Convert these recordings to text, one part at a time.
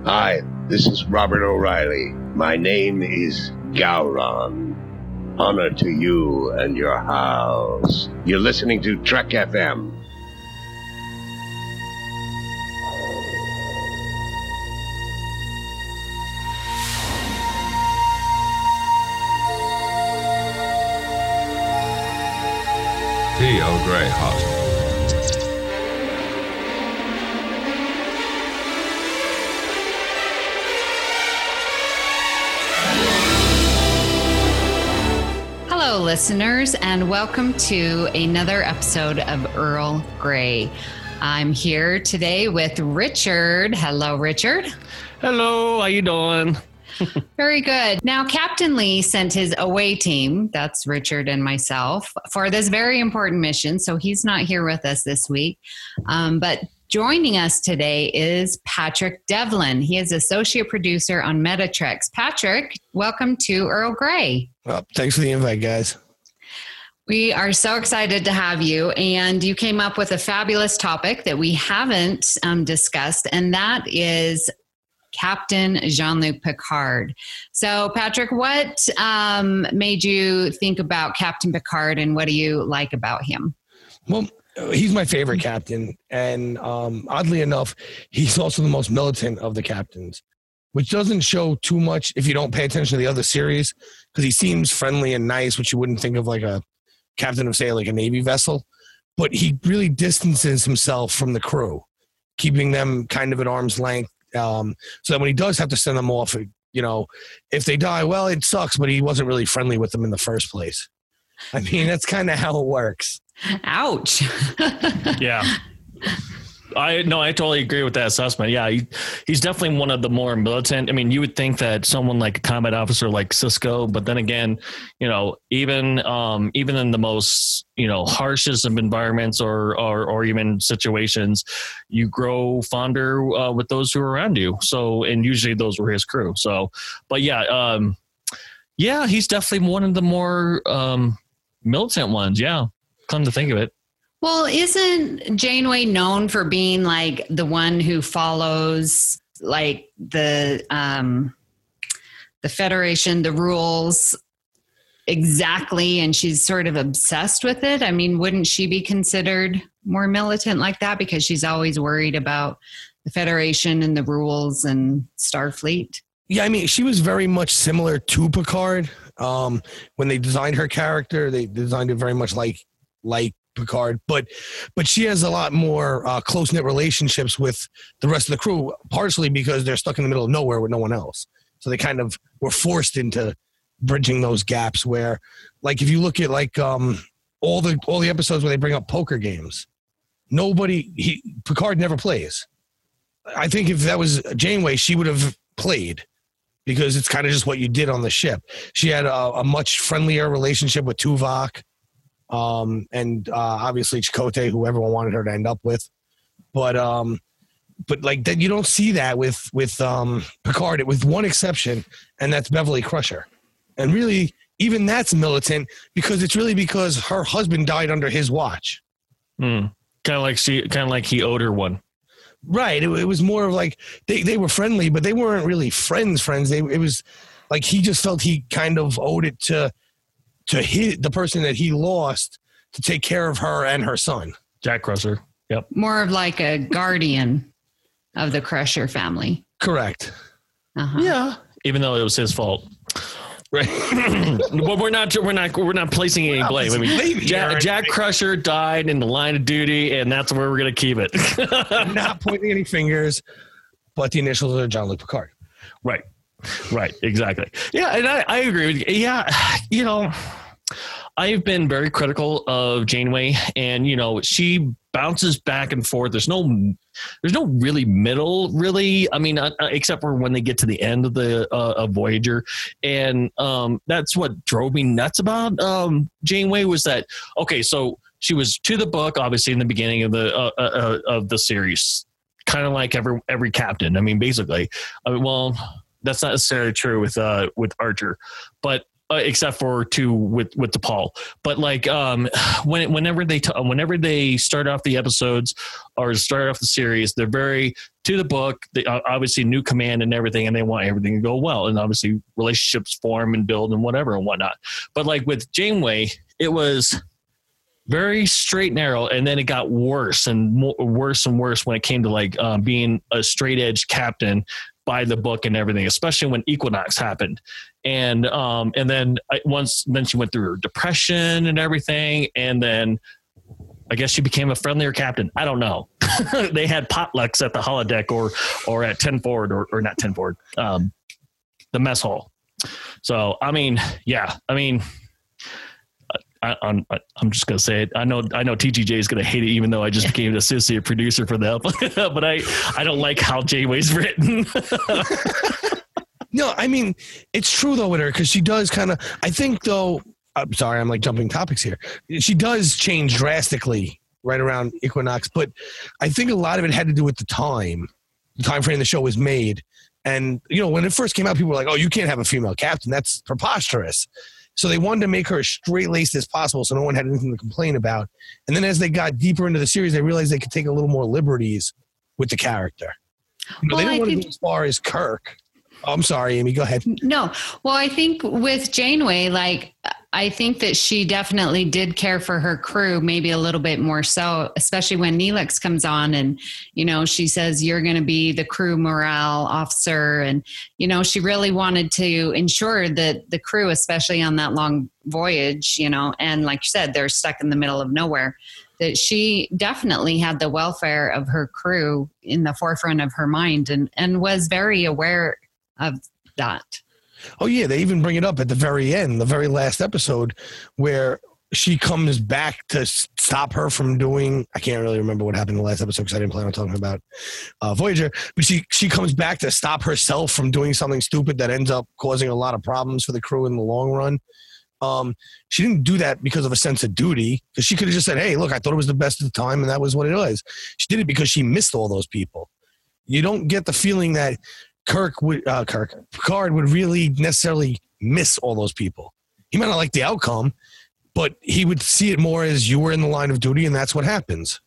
Hi, this is Robert O'Reilly. My name is Gowron. Honor to you and your house. You're listening to Trek FM. T.O. Gray Hospital. Hello, listeners, and welcome to another episode of Earl Grey. I'm here today with Richard. Hello, Richard. Hello, how you doing? Very good. Now, Captain Lee sent his away team, that's Richard and myself, for this very important mission, so he's not here with us this week. But joining us today is Patrick Devlin. He is associate producer on Metatrex. Patrick, welcome to Earl Grey. Well, thanks for the invite, guys. We are so excited to have you, and you came up with a fabulous topic that we haven't discussed, and that is Captain Jean-Luc Picard. So, Patrick, what made you think about Captain Picard, and what do you like about him? Well, he's my favorite captain, and oddly enough, he's also the most militant of the captains, which doesn't show too much if you don't pay attention to the other series, because he seems friendly and nice, which you wouldn't think of like a captain of, say, like a Navy vessel. But he really distances himself from the crew, keeping them kind of at arm's length. So that when he does have to send them off, you know, if they die, well, it sucks, but he wasn't really friendly with them in the first place. I mean, that's kind of how it works. Ouch. Yeah. I totally agree with that assessment. Yeah, he's definitely one of the more militant. I mean, you would think that someone like a combat officer like Sisko, but then again, you know, even in the most, you know, harshest of environments or even situations, you grow fonder with those who are around you. So, and usually those were his crew. So, but yeah, he's definitely one of the more militant ones. Yeah, come to think of it. Well, isn't Janeway known for being like the one who follows like the Federation, the rules exactly, and she's sort of obsessed with it? I mean, wouldn't she be considered more militant like that because she's always worried about the Federation and the rules and Starfleet? Yeah, I mean, she was very much similar to Picard. When they designed her character, they designed it very much like Picard, but she has a lot more close-knit relationships with the rest of the crew, partially because they're stuck in the middle of nowhere with no one else. So they kind of were forced into bridging those gaps where, like, if you look at like all the episodes where they bring up poker games, Picard never plays. I think if that was Janeway, she would have played because it's kind of just what you did on the ship. She had a much friendlier relationship with Tuvok. And obviously Chakotay, who everyone wanted her to end up with, but like that, you don't see that with Picard, with one exception, and that's Beverly Crusher. And really, even that's militant because it's really because her husband died under his watch. Kind of like he owed her one. Right. It was more of like they were friendly, but they weren't really friends. It was like he just felt he kind of owed it to the person that he lost to take care of her and her son. Jack Crusher. Yep. More of like a guardian of the Crusher family. Correct. Uh-huh. Yeah. Even though it was his fault. Right. But we're not placing any blame. I mean, Jack Crusher died in the line of duty, and that's where we're going to keep it. I'm not pointing any fingers, but the initials are Jean-Luc Picard. Right. Right. Exactly. Yeah. And I agree with you. Yeah. You know, I've been very critical of Janeway, and, you know, she bounces back and forth. There's no really middle, really. I mean, except for when they get to the end of the Voyager, and that's what drove me nuts about Janeway was that, okay, so she was to the book, obviously, in the beginning of the series, kind of like every captain. I mean, basically, well, that's not necessarily true with Archer, but except for two with T'Pol. But like whenever they start off the episodes or start off the series, they're very to the book. They obviously new command and everything, and they want everything to go well, and obviously relationships form and build and whatever and whatnot. But like with Janeway, it was very straight and narrow, and then it got worse and worse when it came to like being a straight edge captain by the book and everything, especially when Equinox happened. And then she went through her depression and everything. And then I guess she became a friendlier captain. I don't know. They had potlucks at the holodeck or at 10 Forward or not 10 Forward, the mess hall. So, I mean, yeah, I mean, I'm just gonna say it. I know TGJ is gonna hate it, even though I just became an associate producer for them. But I don't like how Janeway's written. No, I mean it's true though with her because she does kind of. I think though. I'm sorry, I'm like jumping topics here. She does change drastically right around Equinox, but I think a lot of it had to do with the time frame the show was made, and when it first came out, people were like, "Oh, you can't have a female captain. That's preposterous." So they wanted to make her as straight-laced as possible so no one had anything to complain about. And then as they got deeper into the series, they realized they could take a little more liberties with the character. They didn't want to go as far as Kirk. Oh, I'm sorry, Amy. Go ahead. No. Well, I think with Janeway, like, I think that she definitely did care for her crew, maybe a little bit more so, especially when Neelix comes on and, she says, you're going to be the crew morale officer. And, she really wanted to ensure that the crew, especially on that long voyage, and like you said, they're stuck in the middle of nowhere, that she definitely had the welfare of her crew in the forefront of her mind and was very aware of that. Oh, yeah. They even bring it up at the very end, the very last episode, where she comes back to stop her from doing. I can't really remember what happened in the last episode because I didn't plan on talking about Voyager. But she comes back to stop herself from doing something stupid that ends up causing a lot of problems for the crew in the long run. She didn't do that because of a sense of duty, because she could have just said, hey, look, I thought it was the best of the time, and that was what it was. She did it because she missed all those people. You don't get the feeling that Picard would really necessarily miss all those people. He might not like the outcome, but he would see it more as you were in the line of duty, and that's what happens.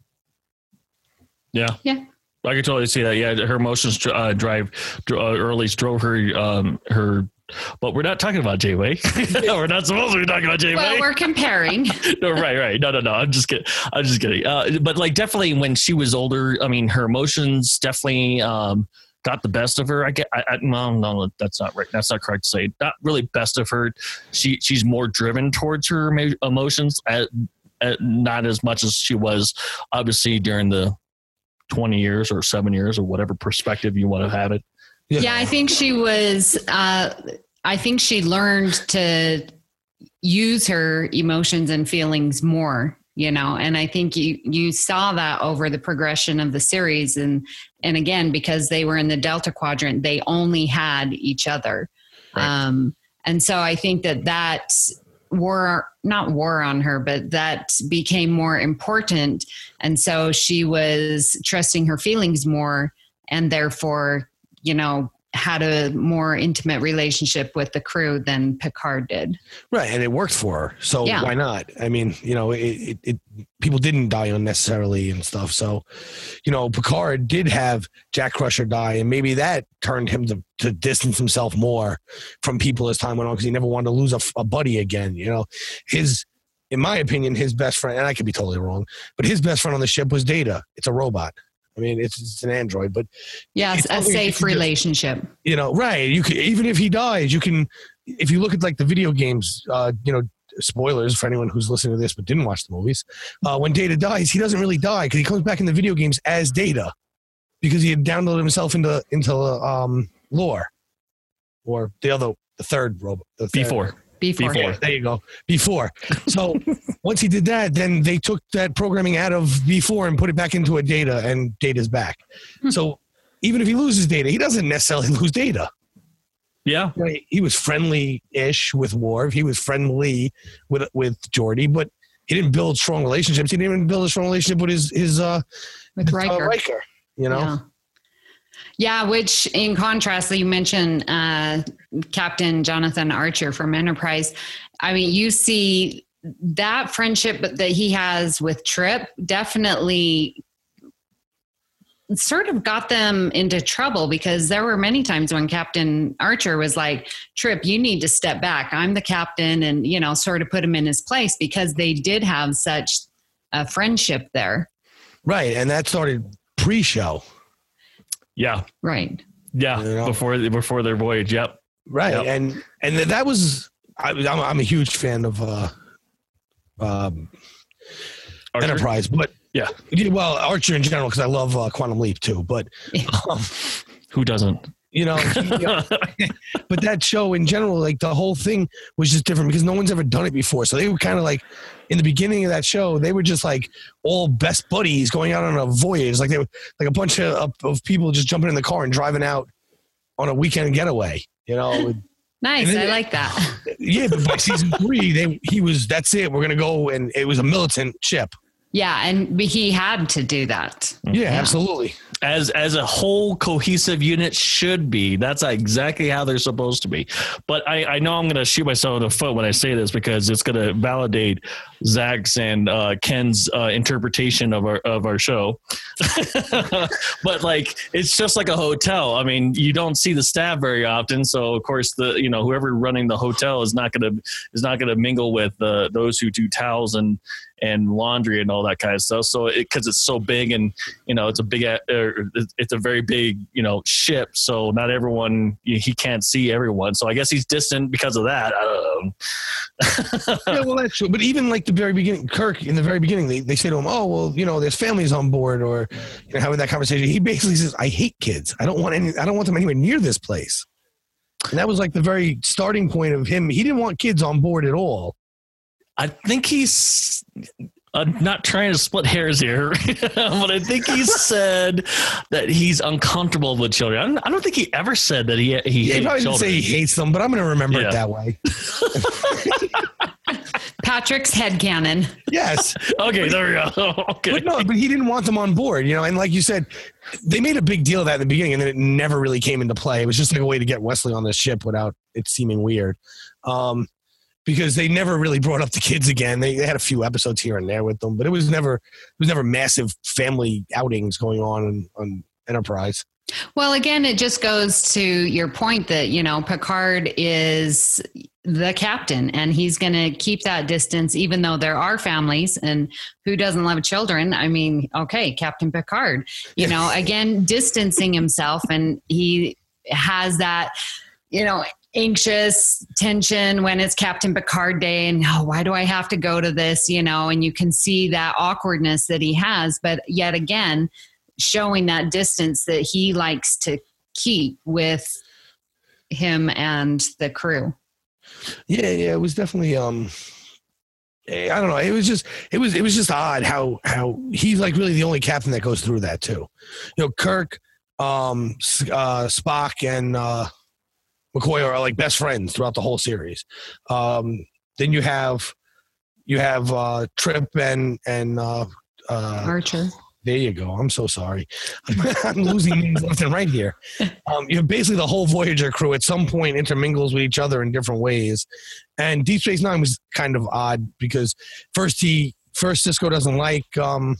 Yeah. I can totally see that. Yeah, her emotions drove her. But we're not talking about Janeway. We're not supposed to be talking about Janeway. Well, we're comparing. No, right. No. I'm just kidding. But like, definitely when she was older, I mean, her emotions definitely got the best of her. No, that's not right. That's not correct to say. Not really best of her. She's more driven towards her emotions, not as much as she was obviously during the 20 years or 7 years or whatever perspective you want to have it. Yeah, I think she was. I think she learned to use her emotions and feelings more. And I think you saw that over the progression of the series, and again, because they were in the Delta Quadrant, they only had each other, right. And so I think that not wore on her, but that became more important, and so she was trusting her feelings more, and therefore, had a more intimate relationship with the crew than Picard did. Right. And it worked for her. So why not? I mean, people didn't die unnecessarily and stuff. So, Picard did have Jack Crusher die, and maybe that turned him to distance himself more from people as time went on, because he never wanted to lose a buddy again. In my opinion, his best friend, and I could be totally wrong, but his best friend on the ship was Data. It's a robot. I mean, it's an android, but yes, a safe relationship. Right? You can, even if he dies, you can. If you look at like the video games, spoilers for anyone who's listening to this but didn't watch the movies. When Data dies, he doesn't really die because he comes back in the video games as Data, because he had downloaded himself into lore, or the third robot, Before. Yeah, there you go. Before. So once he did that, then they took that programming out of Before and put it back into a Data, and Data's back. So even if he loses Data, he doesn't necessarily lose Data. Yeah. Right? He was friendly-ish with Worf. He was friendly with Geordi, but he didn't build strong relationships. He didn't even build a strong relationship with his with Riker. Riker, Yeah. Yeah, which in contrast, you mentioned Captain Jonathan Archer from Enterprise. I mean, you see that friendship that he has with Trip definitely sort of got them into trouble, because there were many times when Captain Archer was like, Trip, you need to step back. I'm the captain, and, you know, sort of put him in his place, because they did have such a friendship there. Right. And that started pre-show. Yeah. Right. Yeah. You know? Before their voyage. Yep. Right. Yep. And that was, I'm a huge fan of Enterprise, but yeah, well, Archer in general, because I love Quantum Leap too. But who doesn't? You know, but that show in general, like the whole thing was just different because no one's ever done it before. So they were kind of like, in the beginning of that show, they were just like all best buddies going out on a voyage. Like they were like a bunch of people just jumping in the car and driving out on a weekend getaway. You know. Nice. I like that. Yeah, but by season 3, that's it. We're gonna go, and it was a militant ship. Yeah, and he had to do that. Yeah, absolutely. As a whole cohesive unit should be. That's exactly how they're supposed to be. But I know I'm going to shoot myself in the foot when I say this, because it's going to validate Zach's and Ken's interpretation of our show. But like, it's just like a hotel. I mean, you don't see the staff very often, so of course whoever running the hotel is not going to mingle with those who do towels and laundry and all that kind of stuff. So because it's so big, and it's a very big ship, so not everyone, he can't see everyone. So I guess he's distant because of that. I don't know. Yeah, well, that's true. But even like the very beginning, Kirk in the very beginning, they say to him, "Oh, well, there's families on board," or having that conversation. He basically says, "I hate kids. I don't want them anywhere near this place." And that was like the very starting point of him. He didn't want kids on board at all. I think he's not trying to split hairs here, but I think he said that he's uncomfortable with children. I don't think he ever said that he hates probably children. didn't say he hates them, but I'm going to remember it that way. Patrick's headcanon. Yes. Okay, there we go. Okay. But he didn't want them on board, and like you said, they made a big deal of that in the beginning, and then it never really came into play. It was just like a way to get Wesley on the ship without it seeming weird. Because they never really brought up the kids again. They had a few episodes here and there with them, but it was never massive family outings going on Enterprise. Well, again, it just goes to your point that, Picard is the captain, and he's going to keep that distance, even though there are families, and who doesn't love children? I mean, okay, Captain Picard, again, distancing himself, and he has that, anxious tension when it's Captain Picard Day, and why do I have to go to this? And you can see that awkwardness that he has, but yet again, showing that distance that he likes to keep with him and the crew. Yeah, it was definitely I don't know. It was just odd how he's like really the only captain that goes through that too. Kirk, Spock, and McCoy are like best friends throughout the whole series. Then you have Trip and Archer. There you go. I'm so sorry. I'm losing names left and right here. Basically the whole Voyager crew at some point intermingles with each other in different ways. And Deep Space Nine was kind of odd because first Sisko doesn't like there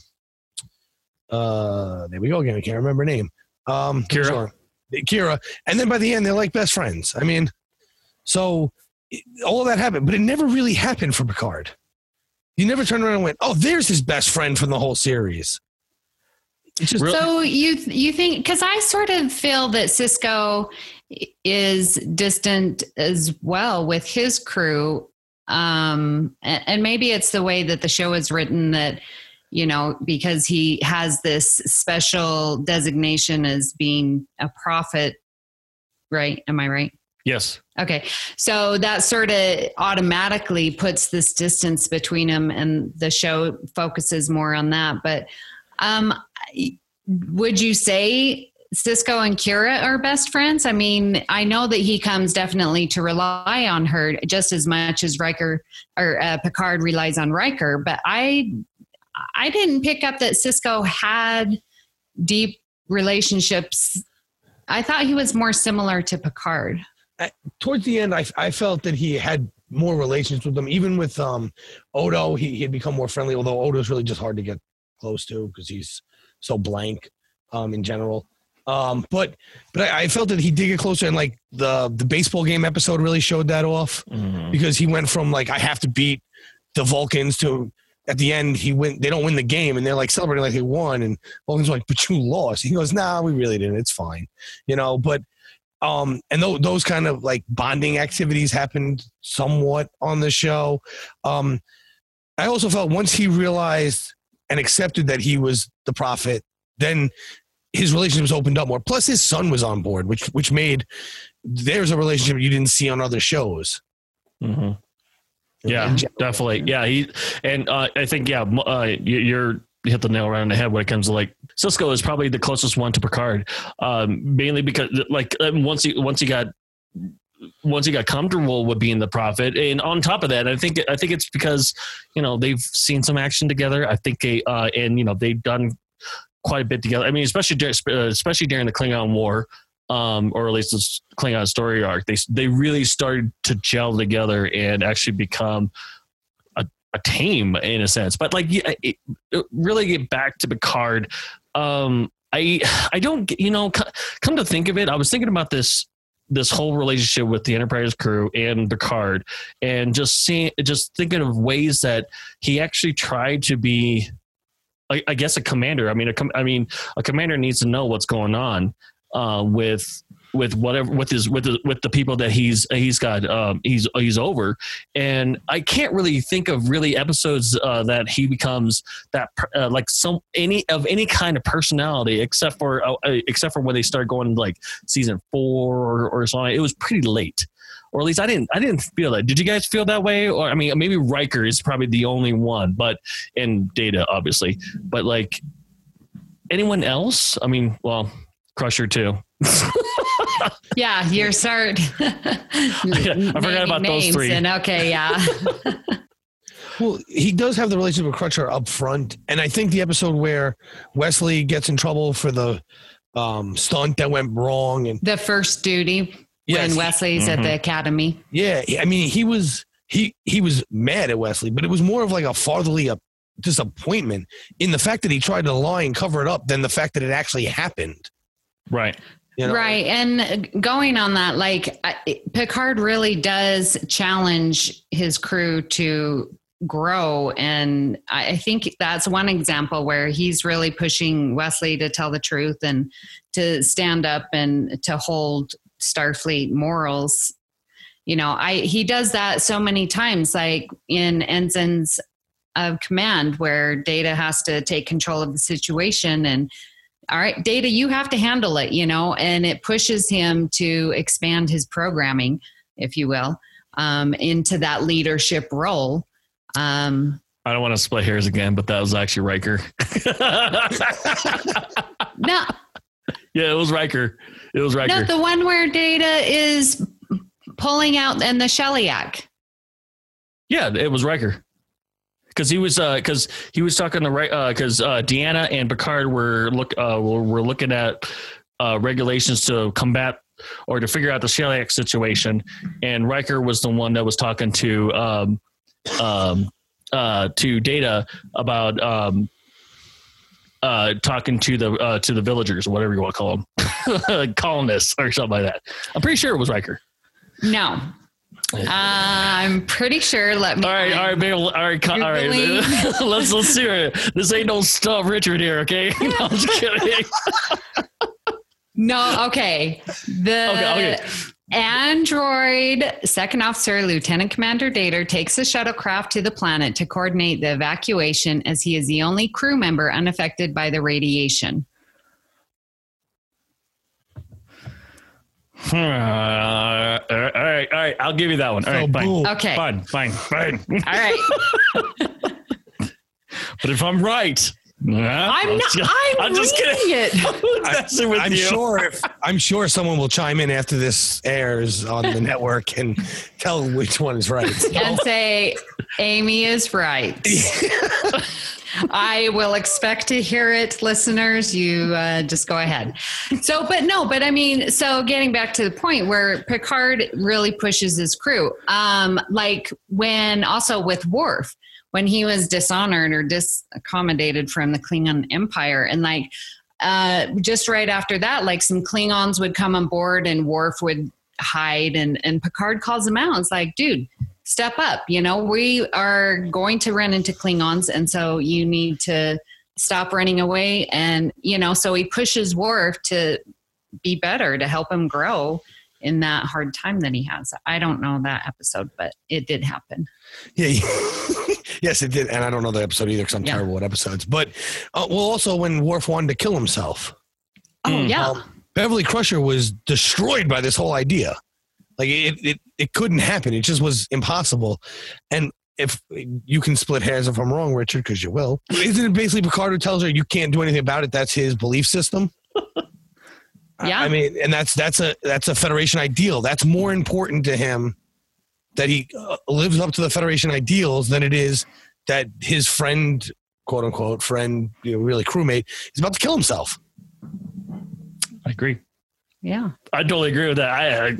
we go again. I can't remember her name. Kira. And then by the end, they're like best friends. I mean, so all of that happened, but it never really happened for Picard. You never turned around and went, "Oh, there's his best friend from the whole series." It's just so you think, because I sort of feel that Sisko is distant as well with his crew, and maybe it's the way that the show is written that, because he has this special designation as being a prophet, right? Am I right? Yes. Okay. So that sort of automatically puts this distance between him, and the show focuses more on that. But would you say Sisko and Kira are best friends? I mean, I know that he comes definitely to rely on her just as much as Riker or Picard relies on Riker, but I didn't pick up that Sisko had deep relationships I thought he was more similar to Picard. Towards the end, I felt that he had more relations with them. Even with Odo, he had become more friendly, although Odo's really just hard to get close to because he's so blank in general. But I felt that he did get closer, and like the baseball game episode really showed that off because he went from like, I have to beat the Vulcans to at the end they don't win the game and they're like celebrating like they won, and Vulcans are like, but you lost. He goes, nah, we really didn't. It's fine, but and those kind of like bonding activities happened somewhat on the show. I also felt once he realized and accepted that he was the prophet, then his relationship was opened up more. Plus his son was on board, which made there's a relationship you didn't see on other shows. Mm-hmm. Yeah, definitely. Yeah. I think, you're hit the nail right on the head when it comes to like Sisko is probably the closest one to Picard, mainly because like once he got comfortable with being the prophet, and on top of that, I think it's because they've seen some action together. I think they've done quite a bit together. I mean, especially during the Klingon War, or at least this Klingon story arc, they really started to gel together and actually become a team in a sense. But like, really get back to Picard. I don't, come to think of it, I was thinking about this whole relationship with the Enterprise crew and Picard, and just thinking of ways that he actually tried to be, I guess, a commander. I mean, a commander needs to know what's going on with whatever with the people that he's over, and I can't really think of really episodes that he becomes that like any kind of personality except for when they start going like season 4 or something. It was pretty late, or at least I didn't feel that. Did you guys feel that way? Or I mean, maybe Riker is probably the only one, but and Data obviously, but like anyone else? I mean, well, Crusher too. Yeah, you're start. I forgot about those 3. And okay, yeah. Well, he does have the relationship with Crusher up front, and I think the episode where Wesley gets in trouble for the stunt that went wrong, and the first duty when Wesley's at the academy. Yeah, I mean, he was mad at Wesley, but it was more of like a fatherly disappointment in the fact that he tried to lie and cover it up than the fact that it actually happened. Right. Right. And going on that, like Picard really does challenge his crew to grow. And I think that's one example where he's really pushing Wesley to tell the truth and to stand up and to hold Starfleet morals. He does that so many times, like in Ensigns of Command, where Data has to take control of the situation and, all right, Data, you have to handle it, and it pushes him to expand his programming, if you will, into that leadership role. I don't want to split hairs again, but that was actually Riker. No. Yeah, it was Riker. No, the one where Data is pulling out and the Shellyak. Yeah, it was Riker. Because he was talking to because Deanna and Picard were looking at regulations to combat or to figure out the Shellyak situation, and Riker was the one that was talking to Data about talking to the villagers, or whatever you want to call them, colonists or something like that. I'm pretty sure it was Riker. No. I'm pretty sure. All right. Let's see it. This ain't no stuff, Richard here. Okay, no, I'm just kidding. No, okay. Okay. Android Second Officer Lieutenant Commander Data takes the shuttlecraft to the planet to coordinate the evacuation, as he is the only crew member unaffected by the radiation. All right. I'll give you that one. All right, fine. Okay. Fine. All right. But if I'm right, I'm just kidding it. I'm sure someone will chime in after this airs on the network and tell which one is right. And say Amy is right. I will expect to hear it, listeners. You just go ahead. So, but I mean, so getting back to the point where Picard really pushes his crew, like when also with Worf, when he was dishonored or disaccommodated from the Klingon Empire, and like just right after that, like some Klingons would come on board and Worf would hide, and Picard calls him out. It's like, dude, step up. You know, we are going to run into Klingons, and so you need to stop running away. And, you know, so he pushes Worf to be better, to help him grow in that hard time that he has. I don't know that episode, but it did happen. Yeah. Yes, it did. And I don't know the episode either because I'm terrible at episodes. But, well, also when Worf wanted to kill himself. Oh, yeah. Beverly Crusher was destroyed by this whole idea. Like it couldn't happen. It just was impossible. And if you can split hairs if I'm wrong, Richard, because you will. Isn't it basically Picard who tells her you can't do anything about it? That's his belief system. Yeah. I mean, and that's a Federation ideal. That's more important to him that he lives up to the Federation ideals than it is that his friend, quote unquote friend, really crewmate, is about to kill himself. I agree. Yeah, I totally agree with that.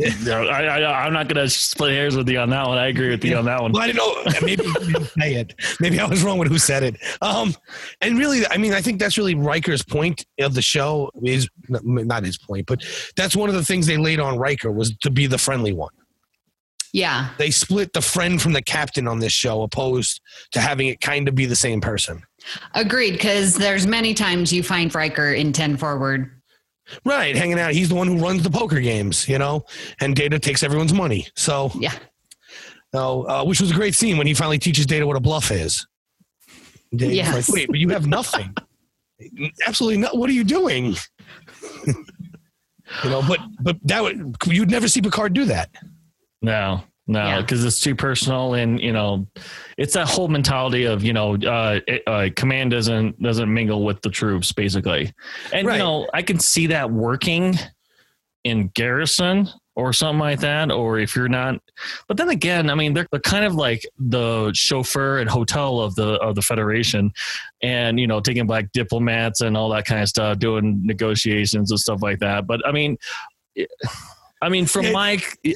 I'm not going to split hairs with you on that one. I agree with you on that one. Well, I didn't know. Maybe you didn't say it. Maybe I was wrong with who said it. And really, I mean, I think that's really Riker's point of the show. Is not his point, but that's one of the things they laid on Riker was to be the friendly one. Yeah. They split the friend from the captain on this show, opposed to having it kind of be the same person. Agreed, because there's many times you find Riker in 10 Forward. Right, hanging out. He's the one who runs the poker games, and Data takes everyone's money. So, yeah. Which was a great scene when he finally teaches Data what a bluff is. Data's yes. like, wait, but you have nothing. Absolutely not. What are you doing? But you'd never see Picard do that. No, because it's too personal, and it's that whole mentality of command doesn't mingle with the troops, basically. And right. I can see that working in Garrison or something like that, or if you're not. But then again, I mean, they're kind of like the chauffeur and hotel of the Federation, and taking back diplomats and all that kind of stuff, doing negotiations and stuff like that. But I mean. From my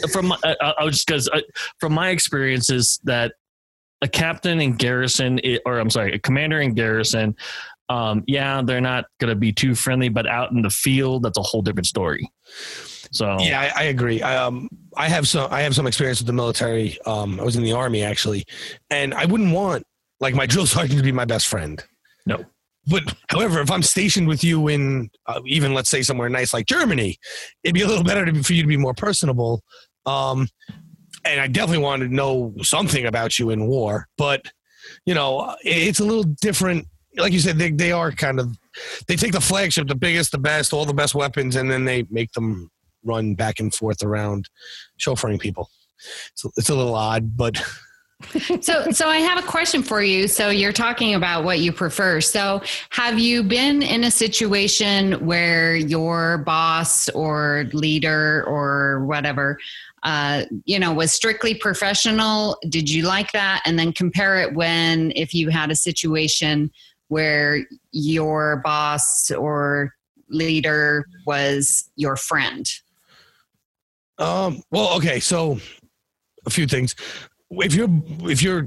experiences, that a captain in Garrison, a commander in Garrison, they're not going to be too friendly, but out in the field, that's a whole different story. So yeah, I agree. I have some experience with the military. I was in the Army actually, and I wouldn't want like my drill sergeant to be my best friend. No. But however, if I'm stationed with you in even let's say somewhere nice like Germany, it'd be a little better for you to be more personable. And I definitely want to know something about you in war. But it's a little different. Like you said, they are they take the flagship, the biggest, the best, all the best weapons, and then they make them run back and forth around chauffeuring people. So it's a little odd, but. So I have a question for you. So you're talking about what you prefer. So have you been in a situation where your boss or leader or whatever, was strictly professional? Did you like that? And then compare it if you had a situation where your boss or leader was your friend? Well, okay. So a few things. If you're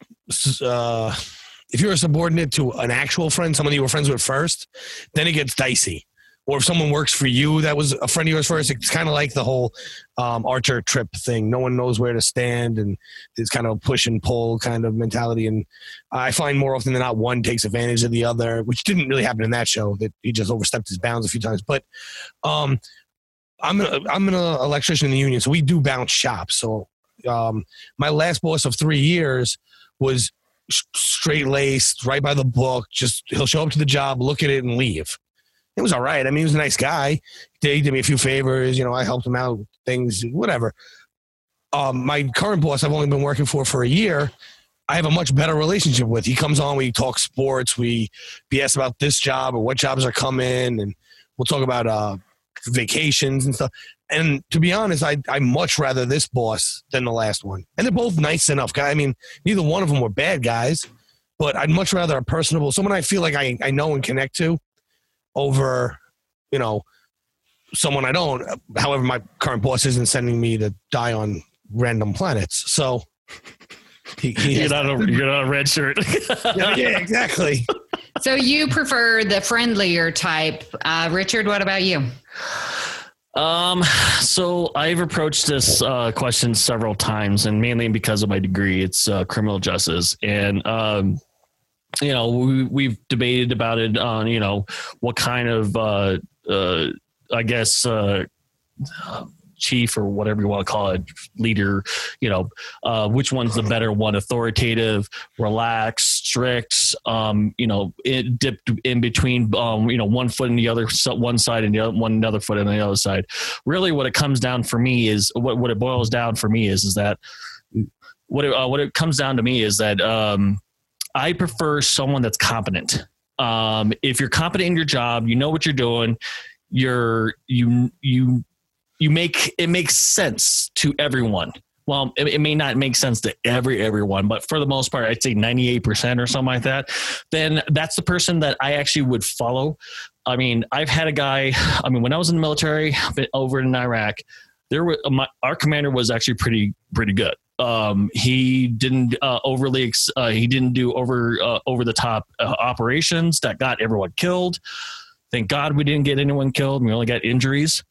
a subordinate to an actual friend, someone you were friends with first, then it gets dicey. Or if someone works for you that was a friend of yours first, it's kind of like the whole Archer trip thing. No one knows where to stand, and it's kind of a push and pull kind of mentality. And I find more often than not, one takes advantage of the other, which didn't really happen in that show. That he just overstepped his bounds a few times. But I'm an electrician in the union, so we do bounce shops. So. My last boss of 3 years was straight laced, right by the book. Just he'll show up to the job, look at it, and leave. It was all right. I mean, he was a nice guy. He did me a few favors. I helped him out, things, whatever. My current boss, I've only been working for a year. I have a much better relationship with. He comes on, we talk sports, we BS about this job or what jobs are coming, and we'll talk about vacations and stuff. And to be honest, I much rather this boss than the last one. And they're both nice enough guys. I mean, neither one of them were bad guys. but I'd much rather a personable, someone I feel like I know and connect to over, someone I don't. However, my current boss isn't sending me to die on random planets. So you're not a red shirt. yeah, exactly. So you prefer the friendlier type. Richard, what about you? So I've approached this question several times, and mainly because of my degree, it's criminal justice. And, we've debated about it on, what kind of, chief or whatever you want to call it, leader, which one's the better one, authoritative, relaxed, strict, it dipped in between, one foot in the other, one side and the other, another foot on the other side. Really what it comes down for me is what it boils down for me is that what it comes down to me is that, I prefer someone that's competent. If you're competent in your job, you know what you're doing, it makes sense to everyone. Well, it may not make sense to everyone, but for the most part, I'd say 98% or something like that. Then that's the person that I actually would follow. I mean, I've had a guy, when I was in the military over in Iraq, our commander was actually pretty good. He didn't do over the top operations that got everyone killed. Thank God we didn't get anyone killed. We only got injuries.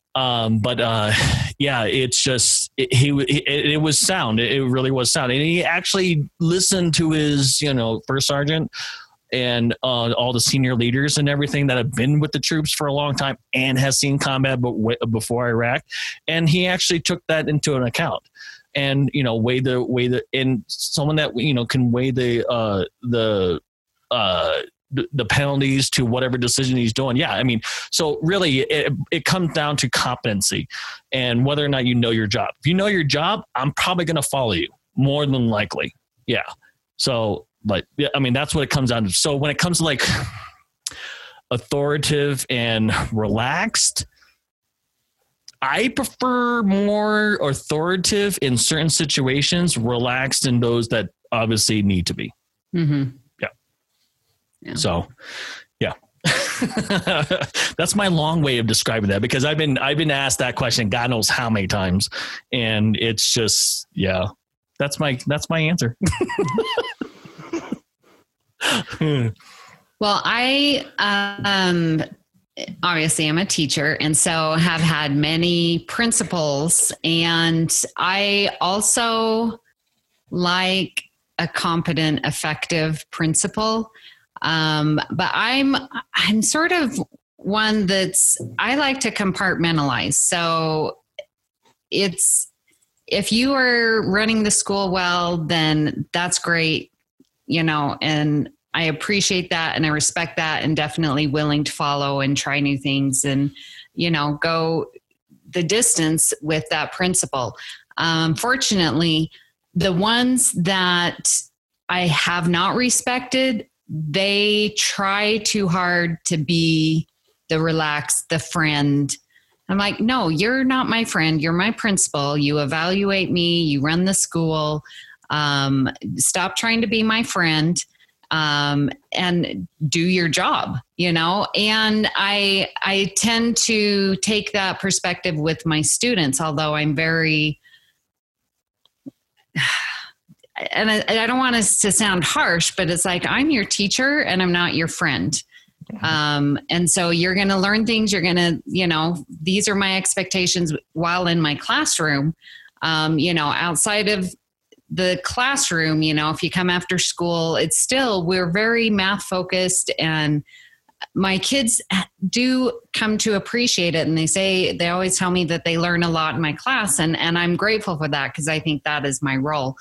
It's just, it was sound. It really was sound. And he actually listened to his, first sergeant and, all the senior leaders and everything that have been with the troops for a long time and has seen combat before Iraq. And he actually took that into an account and, and someone that, can weigh the penalties to whatever decision he's doing. Yeah. So really it comes down to competency and whether or not you know your job. If you know your job, I'm probably going to follow you more than likely. Yeah. So, that's what it comes down to. So when it comes to like authoritative and relaxed, I prefer more authoritative in certain situations, relaxed in those that obviously need to be. Mm-hmm. Yeah. So, yeah, that's my long way of describing that because I've been asked that question God knows how many times, and it's just that's my answer. Well, I obviously I'm a teacher, and so have had many principals, and I also like a competent, effective principal. But I'm sort of one I like to compartmentalize. So if you are running the school well, then that's great, and I appreciate that and I respect that and definitely willing to follow and try new things and, go the distance with that principle. Fortunately, the ones that I have not respected, they try too hard to be the relaxed, the friend. I'm like, no, you're not my friend. You're my principal. You evaluate me. You run the school. Stop trying to be my friend, and do your job, and I tend to take that perspective with my students, although I'm very, and I don't want us to sound harsh, but it's like, I'm your teacher and I'm not your friend. And so you're going to learn things. You're going to, these are my expectations while in my classroom. Outside of the classroom, if you come after school, it's still, we're very math focused, and my kids do come to appreciate it. And they always tell me that they learn a lot in my class. And I'm grateful for that, because I think that is my role.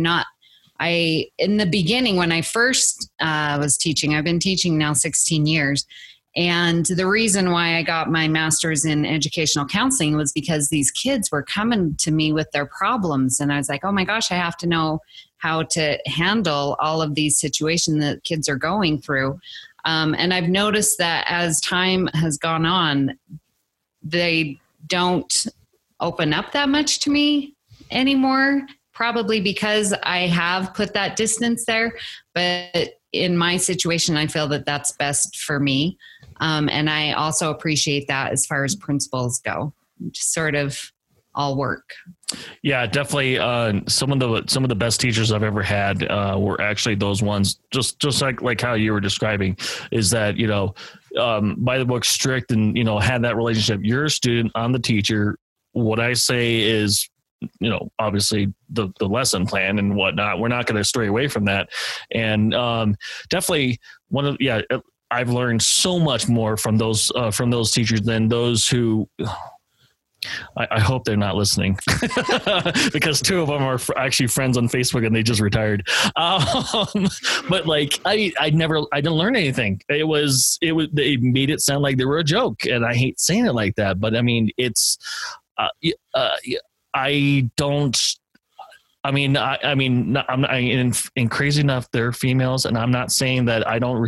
In the beginning, when I first was teaching, I've been teaching now 16 years. And the reason why I got my master's in educational counseling was because these kids were coming to me with their problems. And I was like, oh my gosh, I have to know how to handle all of these situations that kids are going through. And I've noticed that as time has gone on, they don't open up that much to me anymore. probably because I have put that distance there, but in my situation, I feel that that's best for me. And I also appreciate that as far as principals go, just sort of all work. Yeah, definitely. Some of the best teachers I've ever had were actually those ones, just like how you were describing, is that, by the book, strict, and, had that relationship. You're a student, I'm the teacher. What I say is, obviously the lesson plan and whatnot. We're not going to stray away from that. And definitely I've learned so much more from those teachers than those who, I hope they're not listening because two of them are actually friends on Facebook and they just retired. But like, I didn't learn anything. They made it sound like they were a joke, and I hate saying it like that, but I mean, it's, and crazy enough, they're females, and I'm not saying that I don't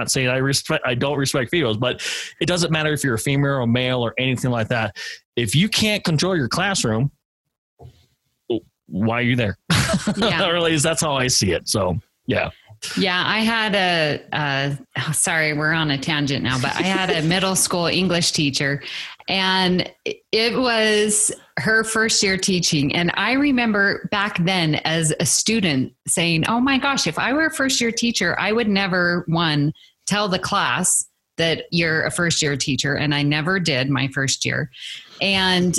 respect females, but it doesn't matter if you're a female or male or anything like that. If you can't control your classroom, why are you there? Yeah. Or at least that's how I see it. So, yeah. Yeah, I had sorry, we're on a tangent now, but I had a middle school English teacher, and it was her first year teaching. And I remember back then as a student saying, oh my gosh, if I were a first year teacher, I would never, tell the class that you're a first year teacher. And I never did my first year. And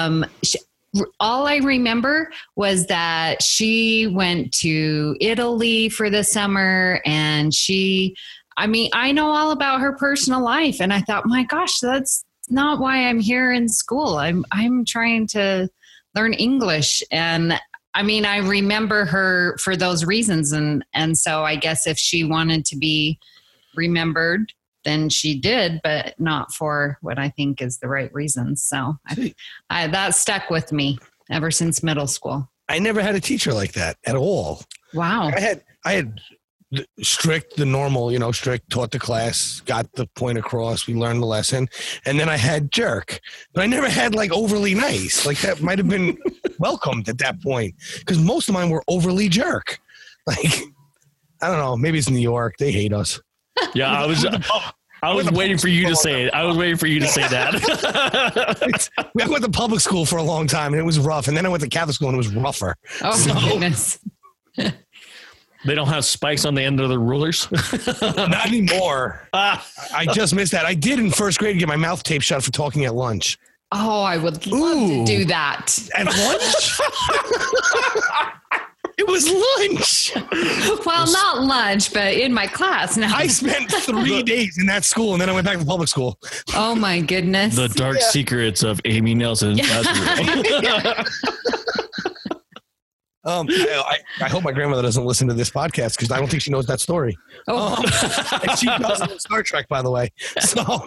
all I remember was that she went to Italy for the summer, and I know all about her personal life. And I thought, my gosh, that's not why I'm here in school. I'm trying to learn English. And I remember her for those reasons. And so I guess if she wanted to be remembered, then she did, but not for what I think is the right reasons. So that stuck with me ever since middle school. I never had a teacher like that at all. Wow. I had strict, the normal, strict, taught the class, got the point across, we learned the lesson. And then I had jerk, but I never had like overly nice. Like that might've been welcomed at that point, because most of mine were overly jerk. Like, I don't know, maybe it's New York. They hate us. Yeah, I was waiting for you to say it. I was waiting for you to say that. I went to public school for a long time, and it was rough. And then I went to Catholic school, and it was rougher. Oh, my goodness. They don't have spikes on the end of the rulers? Not anymore. I just missed that. I did in first grade get my mouth taped shut for talking at lunch. Oh, I would love to do that. At lunch? It was lunch. Well, not lunch, but in my class. No. I spent 3 days in that school, and then I went back to public school. Oh, my goodness. The dark secrets of Amy Nelson. I hope my grandmother doesn't listen to this podcast, because I don't think she knows that story. Oh. And she does know Star Trek, by the way. So...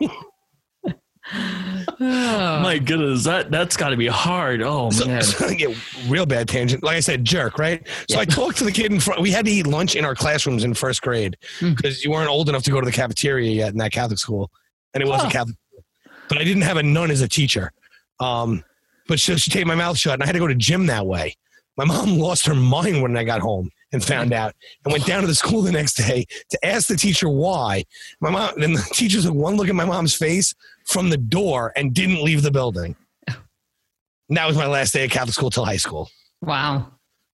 My goodness, that's got to be hard. Oh, man. So I get real bad tangent. Like I said, jerk, right? So I talked to the kid in front. We had to eat lunch in our classrooms in first grade because you weren't old enough to go to the cafeteria yet in that Catholic school. And it wasn't Catholic. But I didn't have a nun as a teacher. But she taped my mouth shut, and I had to go to gym that way. My mom lost her mind when I got home and found out, and went down to the school the next day to ask the teacher why. Then the teacher took one look at my mom's face from the door and didn't leave the building. And that was my last day at Catholic school till high school. Wow.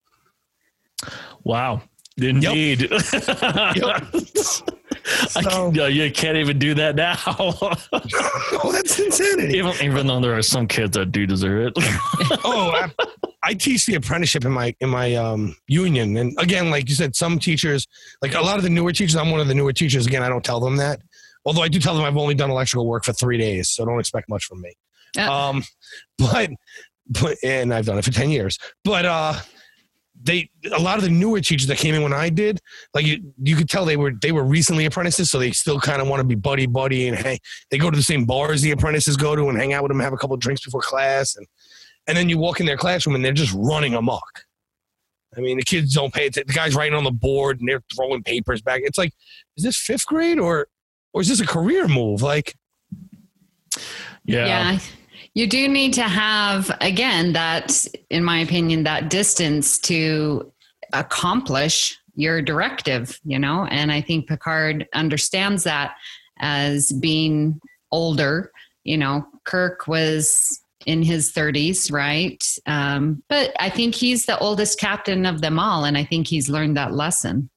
Indeed. Yep. So, you can't even do that now. Oh, that's insanity. Even though there are some kids that do deserve it. I teach the apprenticeship in my union. And again, like you said, some teachers, like a lot of the newer teachers, I'm one of the newer teachers. Again, I don't tell them that. Although I do tell them I've only done electrical work for 3 days, so don't expect much from me. But and I've done it for 10 years. But a lot of the newer teachers that came in when I did, like you could tell they were recently apprentices, so they still kind of want to be buddy, and hey, they go to the same bars the apprentices go to and hang out with them, have a couple of drinks before class, and then you walk in their classroom and they're just running amok. I mean, the kids don't pay attention. The guy's writing on the board and they're throwing papers back. It's like, is this fifth grade or is this a career move? Like, Yeah. You do need to have, again, that, in my opinion, that distance to accomplish your directive, and I think Picard understands that as being older. Kirk was in his 30s, right? But I think he's the oldest captain of them all, and I think he's learned that lesson.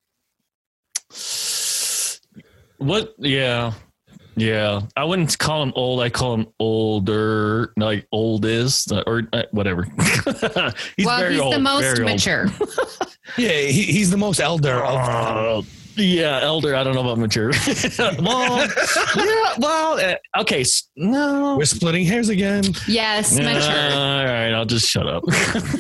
What? Yeah. I wouldn't call him old. I call him older, like oldest or whatever. He's the most mature. Yeah, he's the most elder. Yeah, elder. I don't know about mature. Okay. No. We're splitting hairs again. Yes, mature. All right, I'll just shut up.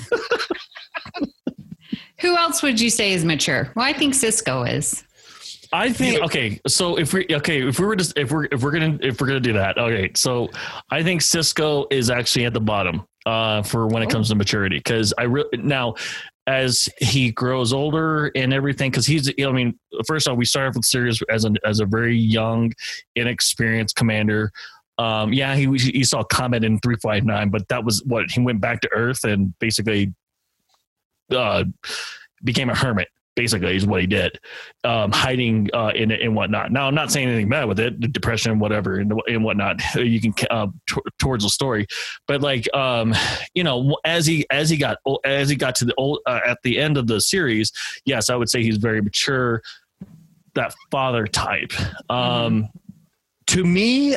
Who else would you say is mature? Well, I think Sisko is. I think okay. So if we're gonna do that, okay. So I think Sisko is actually at the bottom for when it comes to maturity, because now as he grows older and everything, because first off, we started with the series as a very young, inexperienced commander. He saw combat in 359, but that was what he went back to Earth and basically became a hermit. Basically, is what he did, hiding in whatnot. Now, I'm not saying anything bad with it, the depression, whatever, and whatnot. You can towards the story, but as he got to the old at the end of the series, yes, I would say he's very mature, that father type. To me,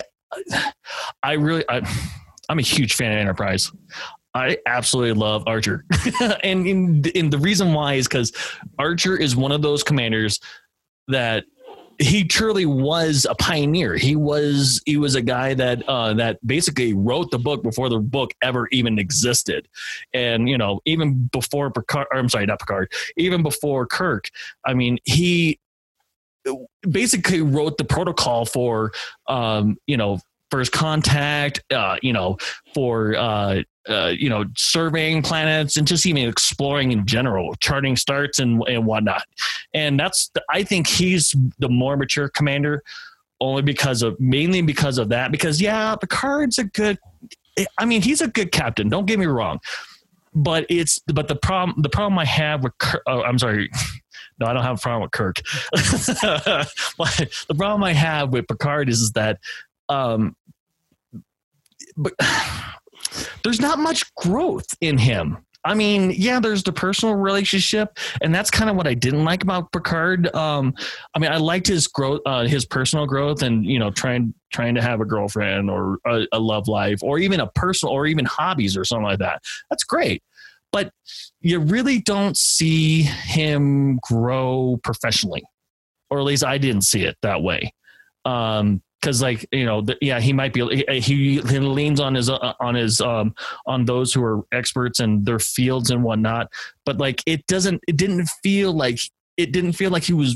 I'm a huge fan of Enterprise. I absolutely love Archer. and the reason why is because Archer is one of those commanders that he truly was a pioneer. He was a guy that basically wrote the book before the book ever even existed. And, even before even before Kirk, he basically wrote the protocol for, first contact, for, surveying planets and just even exploring in general, charting starts and whatnot. And I think he's the more mature commander mainly because of that, because Picard's he's a good captain. Don't get me wrong. But the problem I have with I'm sorry. No, I don't have a problem with Kirk. But the problem I have with Picard is that, but there's not much growth in him. There's the personal relationship, and that's kind of what I didn't like about Picard. I liked his growth, his personal growth, and trying to have a girlfriend or a love life, or even a personal, or even hobbies or something like that. That's great, but you really don't see him grow professionally, or at least I didn't see it that way. Because he might be, he leans on those who are experts in their fields and whatnot, but it didn't feel like he was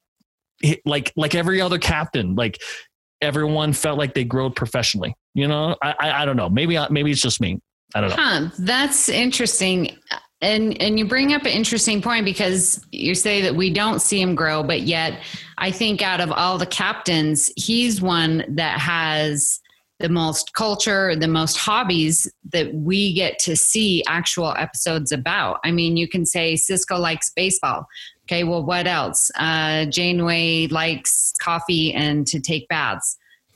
like every other captain. Like everyone felt like they grew professionally. I don't know. Maybe it's just me. I don't know. That's interesting. And you bring up an interesting point, because you say that we don't see him grow, but yet I think out of all the captains, he's one that has the most culture, the most hobbies that we get to see actual episodes about. You can say Sisko likes baseball. Okay, well, what else? Janeway likes coffee and to take baths.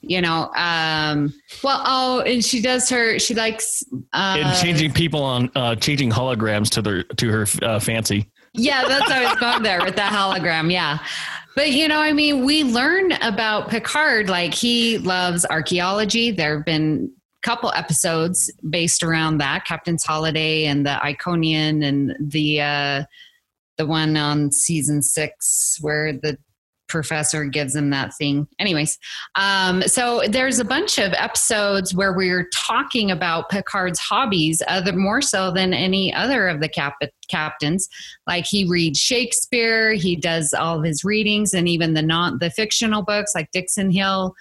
And she likes and changing people on changing holograms to her fancy. Yeah, that's how I was going there with that hologram. Yeah. But we learn about Picard, he loves archaeology. There have been a couple episodes based around that, Captain's Holiday and the Iconian, and the one on season 6 where the professor gives him that thing. Anyways, so there's a bunch of episodes where we're talking about Picard's hobbies, more so than any other of the captains. Like he reads Shakespeare, he does all of his readings, and even the fictional books like Dixon Hill.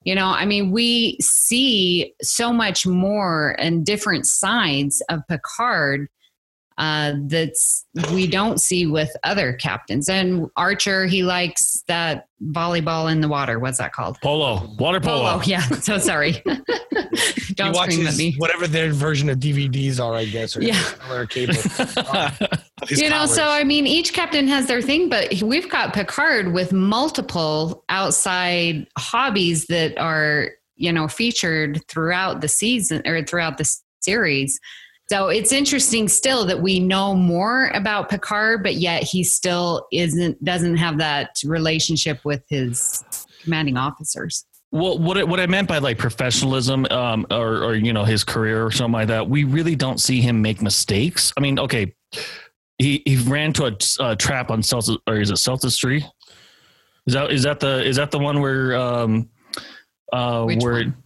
We see so much more and different sides of Picard that's we don't see with other captains. And Archer, he likes that volleyball in the water. What's that called? Polo. Water polo. Yeah. So sorry. Don't scream at me. Whatever their version of DVDs are, I guess, or cable. So I mean, each captain has their thing, but we've got Picard with multiple outside hobbies that are, featured throughout the season or throughout the series. So it's interesting still that we know more about Picard, but yet he still doesn't have that relationship with his commanding officers. Well, what I meant by like professionalism, or his career or something like that, we really don't see him make mistakes. I mean, okay, he ran to a trap on Celsus, or is it Celsus-3? Is that the one where Which one?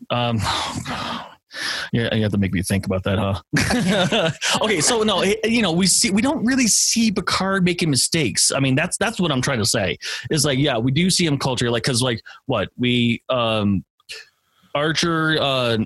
Yeah, you have to make me think about that, huh? Okay, so no, we don't really see Picard making mistakes. I mean, that's what I'm trying to say. Is like, yeah, we do see him culture, like, because like what we Archer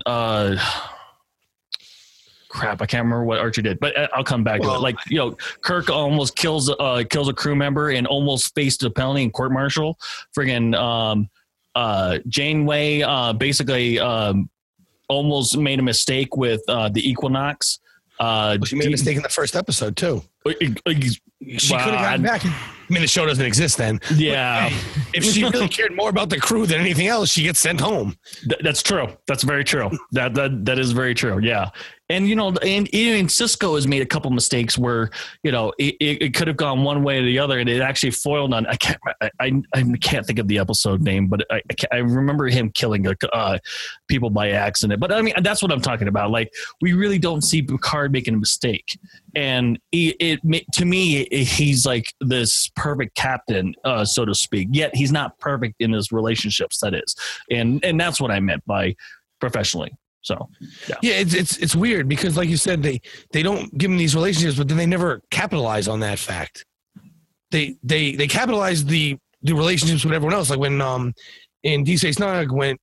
crap, I can't remember what Archer did, but I'll come back to it. Like, Kirk almost kills a crew member and almost faced a penalty in court martial. Friggin' Janeway basically almost made a mistake with the Equinox. She made a mistake in the first episode too. She could have gotten back. I mean, the show doesn't exist then. Yeah. If she really cared more about the crew than anything else, she gets sent home. That's true. That's very true. That is very true. Yeah. And, and even Cisco has made a couple mistakes where, it could have gone one way or the other, and it actually foiled on. I can't think of the episode name, but I remember him killing people by accident. But I mean, that's what I'm talking about. Like, we really don't see Picard making a mistake. And to me, he's like this perfect captain, so to speak. Yet he's not perfect in his relationships. That is, and that's what I meant by professionally. So yeah, it's weird because, like you said, they don't give him these relationships, but then they never capitalize on that fact. They capitalize the relationships with everyone else, like when in Deep Space Nine when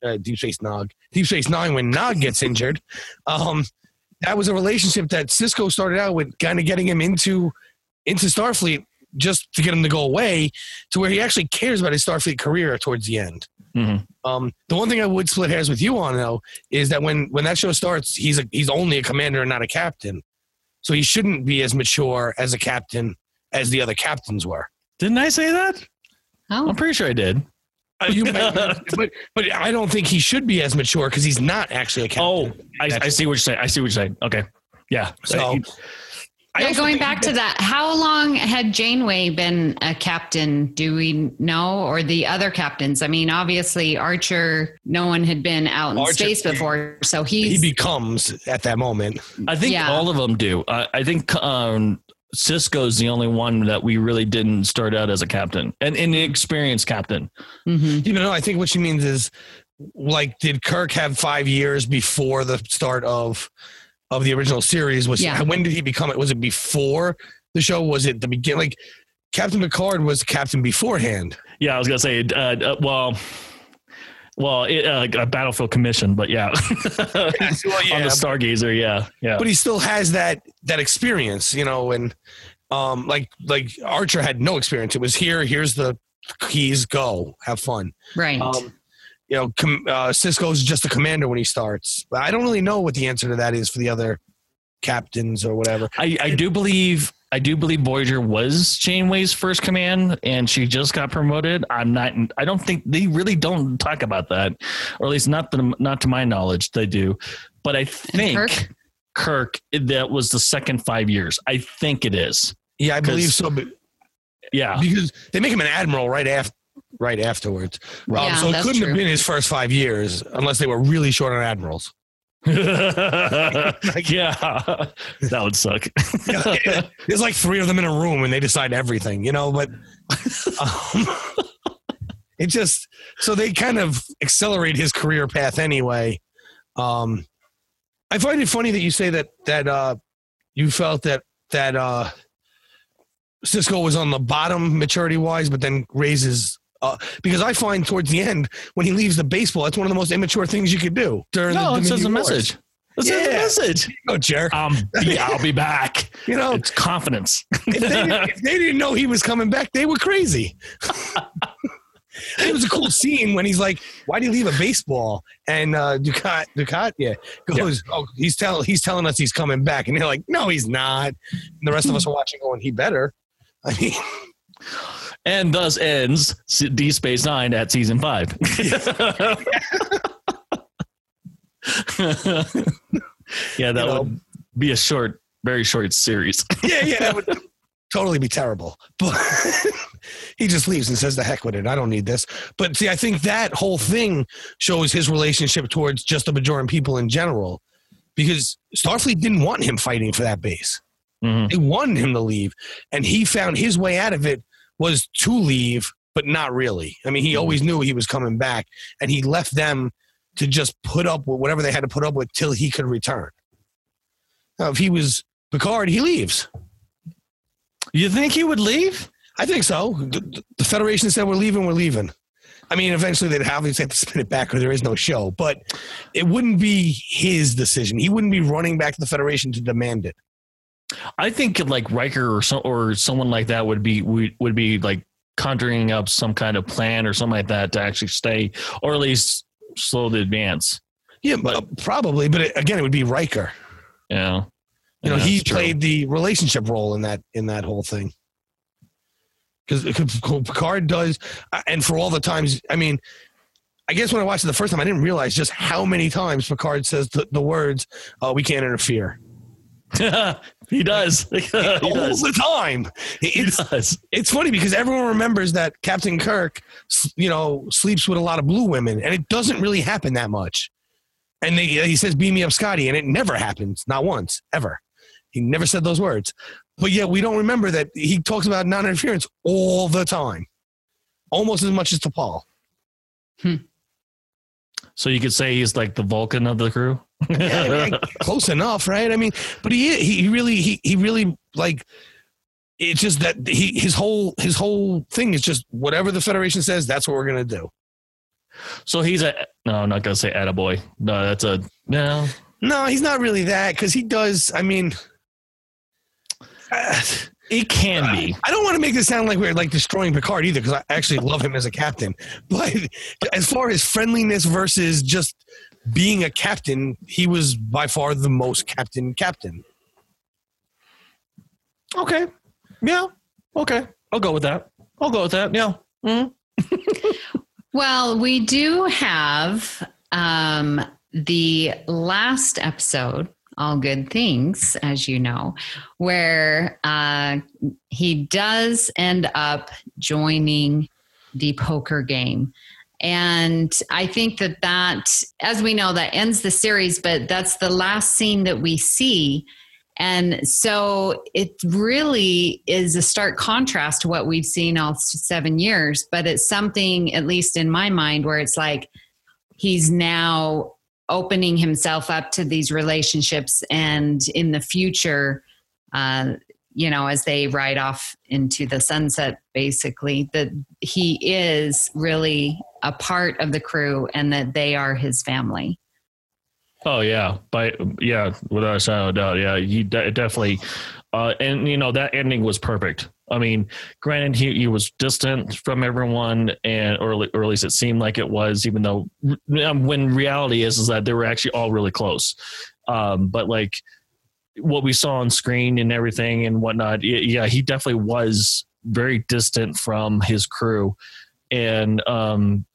Nog gets injured. That was a relationship that Cisco started out with, kind of getting him into Starfleet just to get him to go away, to where he actually cares about his Starfleet career towards the end. Mm-hmm. The one thing I would split hairs with you on, though, is that when that show starts, he's only a commander and not a captain. So he shouldn't be as mature as a captain as the other captains were. Didn't I say that? Oh. I'm pretty sure I did. But I don't think he should be as mature because he's not actually a captain. Oh, I see what you're saying. Okay. Yeah. So going back to that, how long had Janeway been a captain? Do we know? Or the other captains? I mean, obviously Archer, no one had been out in space before. So he becomes at that moment. I think all of them do. I think Cisco's the only one that we really didn't start out as a captain, and an experienced captain. Mm-hmm. Even though I think what she means is, like, did Kirk have 5 years before the start of the original series? When did he become it? Was it before the show? Was it the beginning? Like, Captain Picard was captain beforehand. Yeah, I was gonna say, a battlefield commission, but yeah. On the Stargazer, yeah. But he still has that experience, and like Archer had no experience. It was here's the keys, go, have fun. Right. Cisco's just a commander when he starts. But I don't really know what the answer to that is for the other captains or whatever. I do believe Voyager was Janeway's first command, and she just got promoted. I don't think they really don't talk about that, or at least not to my knowledge they do. But I think Kirk, that was the second 5 years. I think it is. Yeah, I believe so. But yeah, because they make him an admiral right afterwards. So it couldn't have been his first 5 years unless they were really short on admirals. Yeah, that would suck. There's like 3 of them in a room and they decide everything, but it just, so they kind of accelerate his career path anyway. I find it funny that you say that you felt that Cisco was on the bottom maturity wise, but then raises because I find towards the end when he leaves the baseball, that's one of the most immature things you could do. No, it says a message. That's the message. Oh, jerk. I'll be back. It's confidence. if they didn't know he was coming back, they were crazy. It was a cool scene when he's like, "Why do you leave a baseball?" And Ducat, goes, "Oh, he's telling us he's coming back," and they're like, "No, he's not." And the rest of us are watching, going, "He better." I mean, and thus ends D Space Nine at season 5. Yeah, that would be a very short series. Yeah, that would totally be terrible. But he just leaves and says, "The heck with it. I don't need this." But see, I think that whole thing shows his relationship towards just the Bajoran people in general, because Starfleet didn't want him fighting for that base. Mm-hmm. They wanted him to leave, and he found his way out of it was to leave, but not really. I mean, he always knew he was coming back, and he left them to just put up with whatever they had to put up with till he could return. Now, if he was Picard, he leaves. You think he would leave? I think so. The Federation said, we're leaving. I mean, eventually they'd obviously have to spin it back or there is no show, but it wouldn't be his decision. He wouldn't be running back to the Federation to demand it. I think like Riker or someone like that would be like conjuring up some kind of plan or something like that to actually stay, or at least slow the advance. Yeah, but probably. But again, it would be Riker. Yeah, he played the relationship role in that whole thing. Because Picard does, and for all the times, I mean, I guess when I watched it the first time, I didn't realize just how many times Picard says the words, "We can't interfere." He does. He does. The time. It's funny because everyone remembers that Captain Kirk, sleeps with a lot of blue women, and it doesn't really happen that much. And he says, "Beam me up, Scotty," and it never happens, not once, ever. He never said those words. But yet we don't remember that he talks about non-interference all the time, almost as much as T'Pol. So you could say he's like the Vulcan of the crew. Yeah, close enough, right? I mean, but he really like. It's just that his whole thing is just whatever the Federation says, that's what we're gonna do. So he's no, I'm not gonna say attaboy. No, that's a no. No, he's not really that because he does. I mean, it can be. I don't want to make this sound like we're like destroying Picard either, because I actually love him as a captain. But as far as friendliness versus just being a captain, he was by far the most captain. Okay. Yeah. Okay. I'll go with that. Yeah. Mm-hmm. Well, we do have the last episode, All Good Things, as you know, where he does end up joining the poker game. And I think that, as we know, that ends the series, but that's the last scene that we see. And so it really is a stark contrast to what we've seen all 7 years, but it's something, at least in my mind, where it's like he's now opening himself up to these relationships, and in the future, as they ride off into the sunset, basically, that he is really a part of the crew and that they are his family. Oh yeah, without a shadow of a doubt, yeah, he definitely, and that ending was perfect. I mean, granted, he was distant from everyone, or at least it seemed like it was, even though when reality is that they were actually all really close. But like what we saw on screen and everything and whatnot, he definitely was very distant from his crew, and I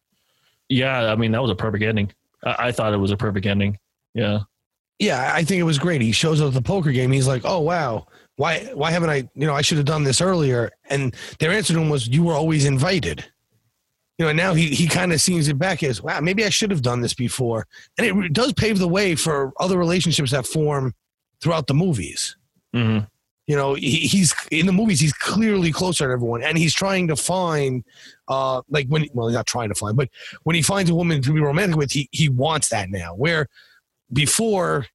mean that was a perfect ending. I thought it was a perfect ending. Yeah. Yeah, I think it was great. He shows up at the poker game. He's like, "Oh wow, why haven't I? I should have done this earlier." And their answer to him was, "You were always invited." And now he kind of sees it back as, "Wow, maybe I should have done this before." And it does pave the way for other relationships that form throughout the movies. Mm-hmm. He's in the movies. He's clearly closer to everyone, and he's trying to find, he's not trying to find, but when he finds a woman to be romantic with, he wants that now. Where before,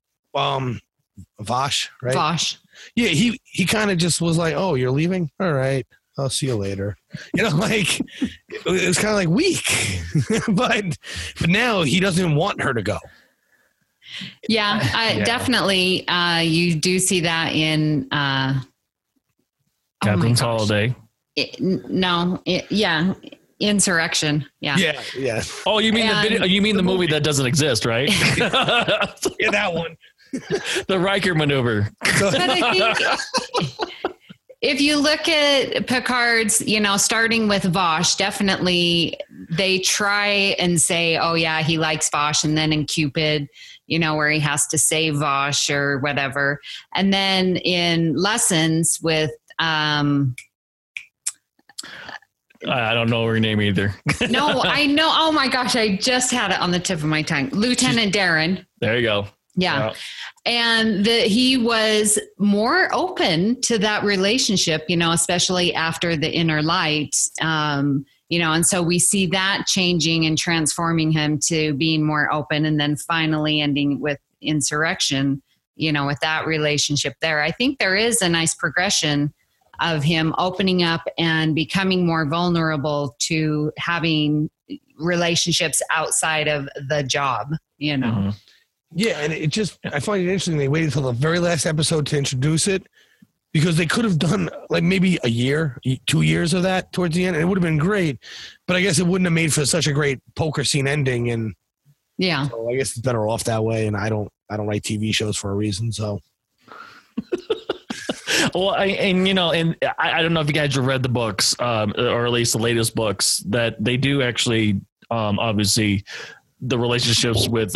Vash, right? Vash. Yeah, he kind of just was like, "Oh, you're leaving? All right, I'll see you later." Like it was kind of like weak, but now he doesn't want her to go. Yeah, definitely. You do see that in Captain's Holiday. Insurrection. Yeah. Yeah. Oh, you mean the video? You mean the movie that doesn't exist, right? Yeah, that one. The Riker maneuver. But I think if you look at Picard's, starting with Vosh, definitely they try and say, oh yeah, he likes Vosh. And then in Cupid, where he has to save Vosh or whatever. And then in Lessons with, I don't know her name either. No, I know. Oh my gosh. I just had it on the tip of my tongue. Lieutenant Darren. There you go. Yeah. And he was more open to that relationship, especially after the Inner Light, and so we see that changing and transforming him to being more open, and then finally ending with Insurrection, with that relationship there. I think there is a nice progression of him opening up and becoming more vulnerable to having relationships outside of the job, Mm-hmm. Yeah, and I find it interesting they waited until the very last episode to introduce it, because they could have done like maybe a year, 2 years of that towards the end, and it would have been great. But I guess it wouldn't have made for such a great poker scene ending, and yeah, so I guess it's better off that way. And I don't write TV shows for a reason, so. Well, I don't know if you guys have read the books, or at least the latest books, that they do actually, obviously, the relationships with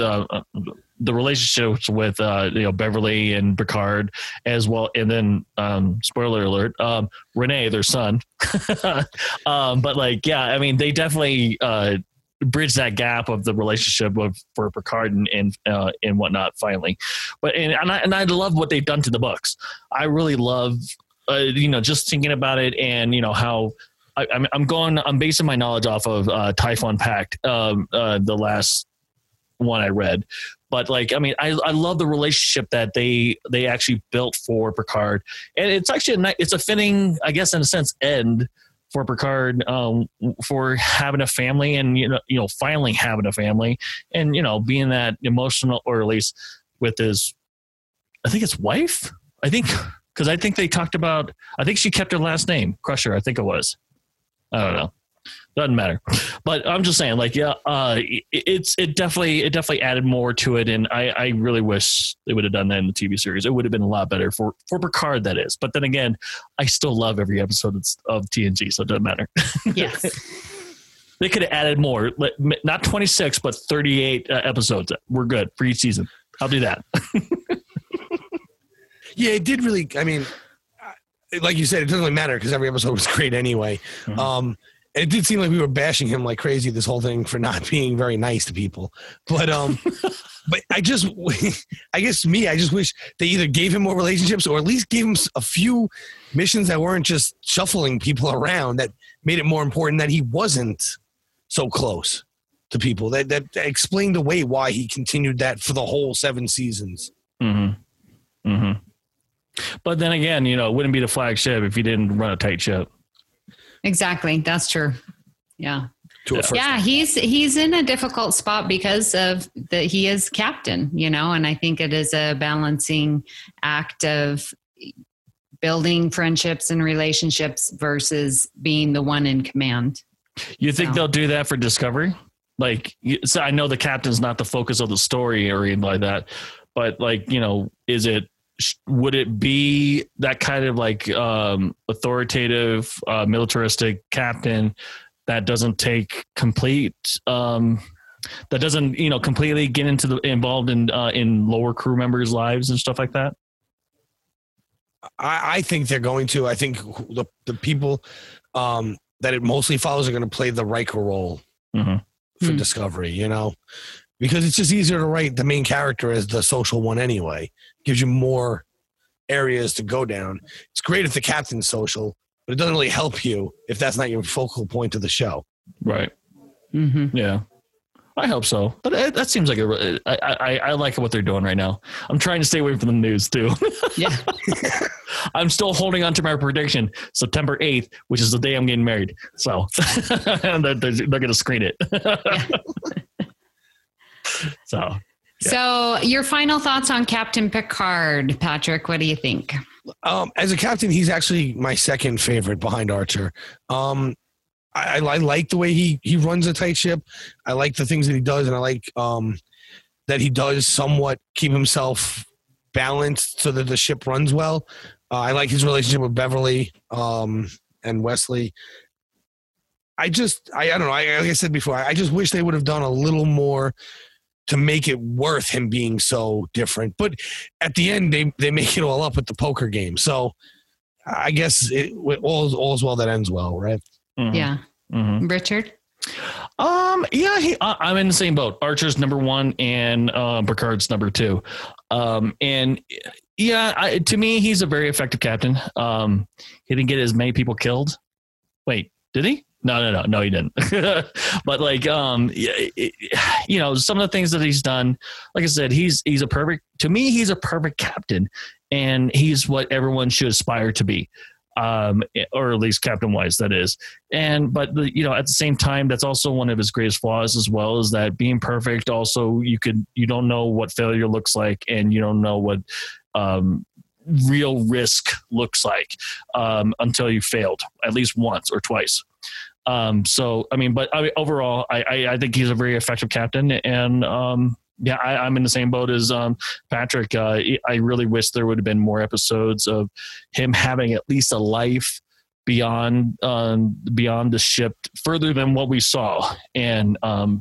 Beverly and Picard as well, and then spoiler alert, Renee, their son. But they definitely bridge that gap of the relationship for Picard and whatnot finally. But and I love what they've done to the books. I really love just thinking about it, and how I'm basing my knowledge off of Typhon Pact, the last one I read. But I love the relationship that they actually built for Picard, and it's actually it's a fitting, I guess, in a sense, end for Picard, for having a family, and finally having a family, and being that emotional, or at least with his, I think it's wife. Because I think they talked about, I think she kept her last name, Crusher. I think it was. I don't know. Doesn't matter. But I'm just saying, it definitely added more to it, and I really wish they would have done that in the TV series. It would have been a lot better for Picard, that is. But then again, I still love every episode of TNG, so it doesn't matter. Yes. They could have added more, not 26, but 38 episodes. We're good for each season. I'll do that. Yeah, it did really. I mean, like you said, it doesn't really matter because every episode was great anyway. Mm-hmm. It did seem like we were bashing him like crazy this whole thing for not being very nice to people. But but I just wish they either gave him more relationships, or at least gave him a few missions that weren't just shuffling people around, that made it more important that he wasn't so close to people. That explained away why he continued that for the whole 7 seasons. Mm-hmm. Mm-hmm. But then again, it wouldn't be the flagship if you didn't run a tight ship. Exactly. That's true. Yeah. Yeah. He's in a difficult spot because of he is captain, and I think it is a balancing act of building friendships and relationships versus being the one in command. You think they'll do that for Discovery? So I know the captain's not the focus of the story or anything like that, but would it be that kind of authoritative, militaristic captain that doesn't take complete, that doesn't, completely get involved in lower crew members' lives and stuff like that? I think they're going to. I think the people that it mostly follows are going to play the Riker role for Discovery, because it's just easier to write the main character as the social one anyway. Gives you more areas to go down. It's great if the captain's social, but it doesn't really help you if that's not your focal point of the show. Right. Mm-hmm. Yeah. I hope so. But that seems like I like what they're doing right now. I'm trying to stay away from the news too. Yeah. I'm still holding on to my prediction, September 8th, which is the day I'm getting married. So they're going to screen it. Yeah. So your final thoughts on Captain Picard, Patrick, what do you think? As a captain, he's actually my second favorite behind Archer. I like the way he runs a tight ship. I like the things that he does, and I like that he does somewhat keep himself balanced so that the ship runs well. I like his relationship with Beverly and Wesley. I don't know. Like I said before, I just wish they would have done a little more to make it worth him being so different. But at the end, they make it all up with the poker game. So I guess all's well that ends well, right? Mm-hmm. Yeah. Mm-hmm. Richard? I'm in the same boat. Archer's number 1 and Picard's number 2. To me, he's a very effective captain. He didn't get as many people killed. Wait, did he? No, he didn't. But some of the things that he's done, like I said, he's a perfect captain, and he's what everyone should aspire to be. Or at least captain wise, that is. But at the same time, that's also one of his greatest flaws as well, is that being perfect also, you don't know what failure looks like, and you don't know what, real risk looks like, until you failed at least once or twice. Overall, I think he's a very effective captain, and, I'm in the same boat as Patrick. I really wish there would have been more episodes of him having at least a life beyond the ship, further than what we saw. And a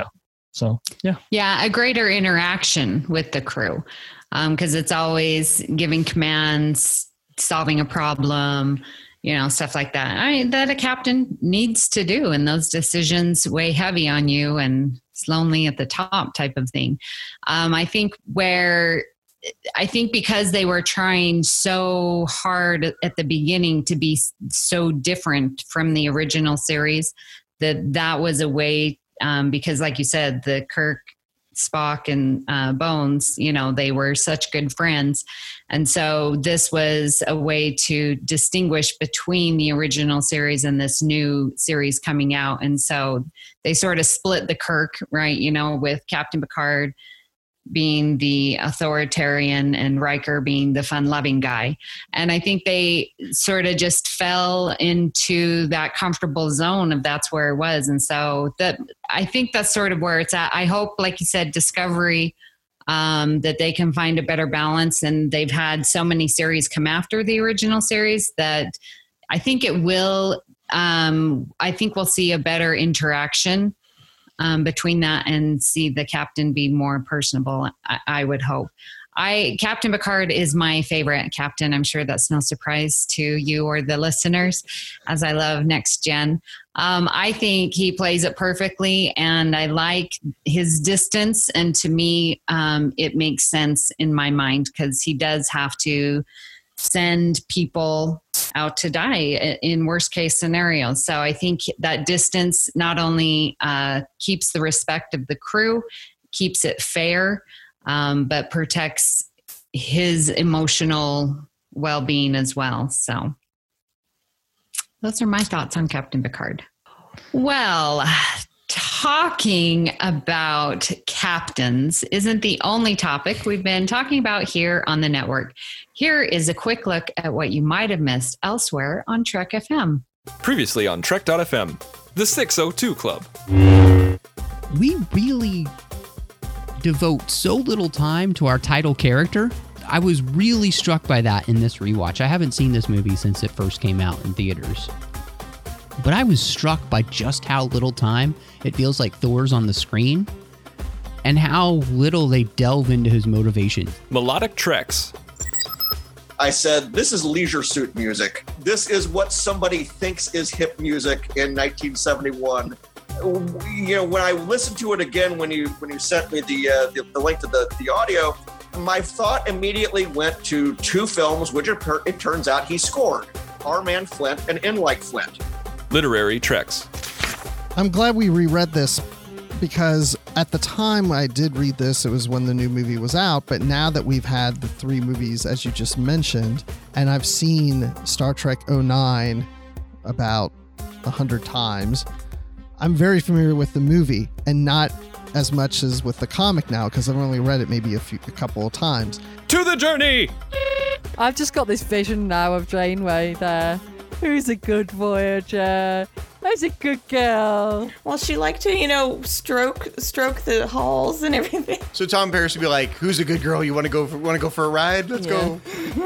greater interaction with the crew, because it's always giving commands, solving a problem, stuff like that. That a captain needs to do, and those decisions weigh heavy on you, and it's lonely at the top type of thing. I think because they were trying so hard at the beginning to be so different from the original series, that was a way, because like you said, the Kirk, Spock, and Bones, they were such good friends. And so this was a way to distinguish between the original series and this new series coming out. And so they sort of split the Kirk, right? With Captain Picard being the authoritarian and Riker being the fun-loving guy. And I think they sort of just fell into that comfortable zone of that's where it was. And so I think that's sort of where it's at. I hope, like you said, Discovery, that they can find a better balance. And they've had so many series come after the original series that I think it will, I think we'll see a better interaction between that, and see the captain be more personable, I would hope. Captain Picard is my favorite captain. I'm sure that's no surprise to you or the listeners, as I love Next Gen. I think he plays it perfectly, and I like his distance. And to me, it makes sense in my mind, because he does have to send people out to die in worst case scenarios. So I think that distance not only keeps the respect of the crew, keeps it fair, but protects his emotional well-being as well. So those are my thoughts on Captain Picard. Well, talking about captains isn't the only topic we've been talking about here on the network. Here is a quick look at what you might have missed elsewhere on Trek FM. Previously on Trek.fm, the 602 Club. We really devote so little time to our title character. I was really struck by that in this rewatch. I haven't seen this movie since it first came out in theaters. But I was struck by just how little time it feels like Thor's on the screen, and how little they delve into his motivation. Melodic Treks. I said, this is Leisure Suit music. This is what somebody thinks is hip music in 1971. When I listened to it again, when you sent me the link to the audio, my thought immediately went to two films, which it turns out he scored: Our Man Flint and In Like Flint. Literary Treks. I'm glad we reread this, because at the time I did read this, it was when the new movie was out, but now that we've had the three movies, as you just mentioned, and I've seen Star Trek 09 about 100 times, I'm very familiar with the movie and not as much as with the comic now because I've only read it maybe a couple of times. To the journey! I've just got this vision now of Janeway there. Who's a good Voyager? Who's a good girl? Well, she liked to, stroke the halls and everything. So Tom Paris would be like, "Who's a good girl? You want to go for a ride? Let's go."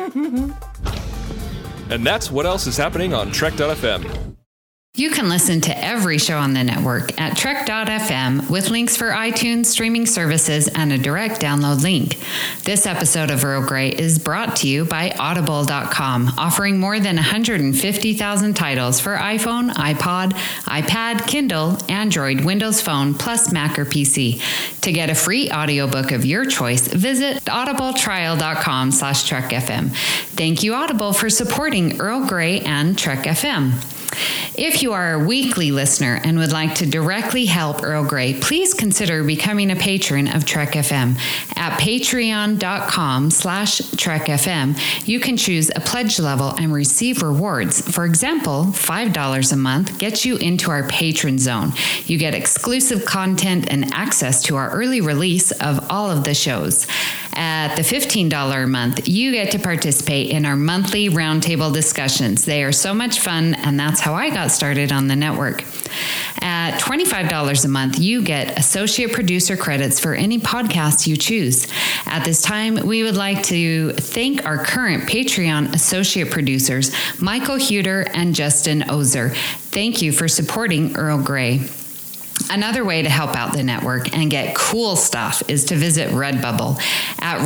And that's what else is happening on Trek.fm. You can listen to every show on the network at Trek.fm with links for iTunes, streaming services, and a direct download link. This episode of Earl Grey is brought to you by Audible.com, offering more than 150,000 titles for iPhone, iPod, iPad, Kindle, Android, Windows Phone, plus Mac or PC. To get a free audiobook of your choice, visit audibletrial.com/TrekFM. Thank you, Audible, for supporting Earl Grey and Trek FM. If you are a weekly listener and would like to directly help Earl Grey, please consider becoming a patron of Trek FM. At patreon.com/Trek FM, you can choose a pledge level and receive rewards. For example, $5 a month gets you into our patron zone. You get exclusive content and access to our early release of all of the shows. At the $15 a month, you get to participate in our monthly roundtable discussions. They are so much fun, and that's how I got started on the network. At $25 a month, you get associate producer credits for any podcast you choose. At this time, we would like to thank our current Patreon associate producers, Michael Huter and Justin Ozer. Thank you for supporting Earl Grey. Another way to help out the network and get cool stuff is to visit Redbubble. At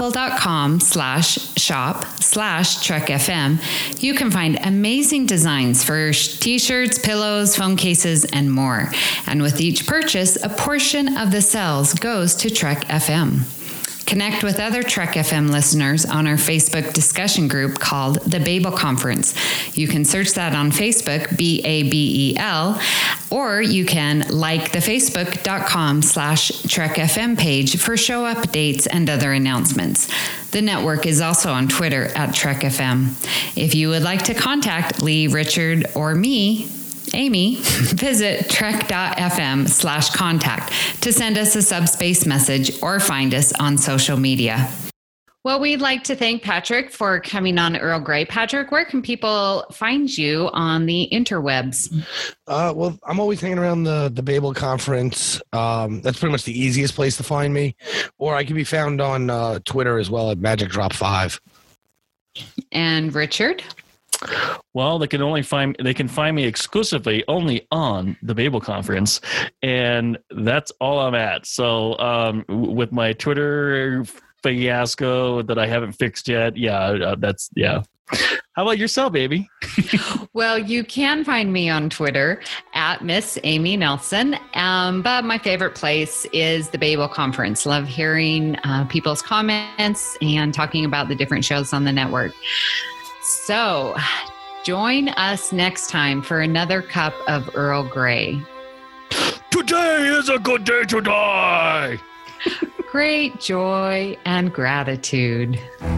redbubble.com/shop/TrekFM, you can find amazing designs for t-shirts, pillows, phone cases, and more. And with each purchase, a portion of the sales goes to Trek FM. Connect with other Trek FM listeners on our Facebook discussion group called The Babel Conference. You can search that on Facebook, BABEL, or you can like the facebook.com/Trek FM page for show updates and other announcements. The network is also on Twitter at Trek FM. If you would like to contact Lee, Richard, or me, Amy, visit trek.fm/contact to send us a subspace message or find us on social media. Well, we'd like to thank Patrick for coming on Earl Grey. Patrick, where can people find you on the interwebs? Well, I'm always hanging around the Babel Conference. That's pretty much the easiest place to find me. Or I can be found on Twitter as well at Magic Drop 5. And Richard? Well, they can find me exclusively only on the Babel Conference, and that's all I'm at. So with my Twitter fiasco that I haven't fixed yet, How about yourself, baby? Well, you can find me on Twitter at Miss Amy Nelson, but my favorite place is the Babel Conference. Love hearing people's comments and talking about the different shows on the network. So, join us next time for another cup of Earl Grey. Today is a good day to die! Great joy and gratitude.